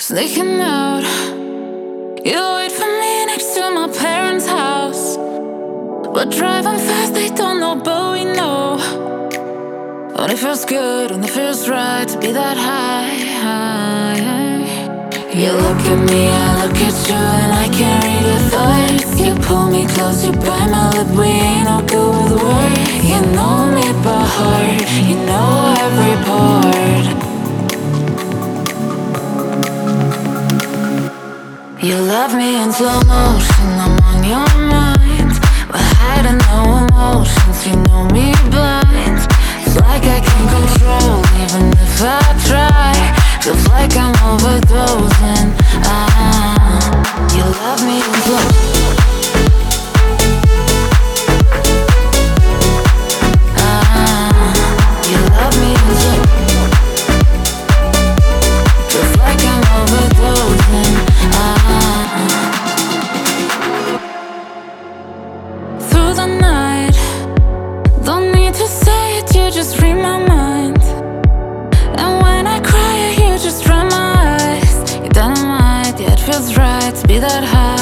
Sneaking out, you wait for me next to my parents' house. We're driving fast, they don't know, but we know. When it feels good, when it feels right to be that high. You look at me, I look at you, and I can't read your thoughts. You pull me close, you bite my lip, we ain't no good with words. You know me by heart, you know every part. You love me in slow motion, I'm on your mind. We're hiding no emotions, you know me blind. It's like I can't control, even if I try. Feels like I'm overdosing. You love me in slow. You love me in slow. Feels like I'm overdosing. Through the night, don't need to say it, you just read my mind. And when I cry, you just dry my eyes. You're dynamite, yeah, it feels right to be that high.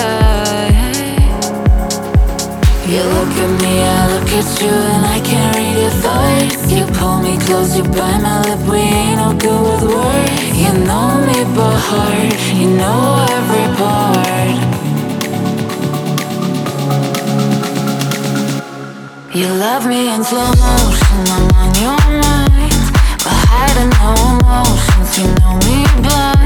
You look at me, I look at you, and I can't read your thoughts. You pull me close, you bite my lip, we ain't no good with words. You know me by heart, you know every part. You love me in slow motion, I'm on your mind. We're hiding no emotions, you know me blind.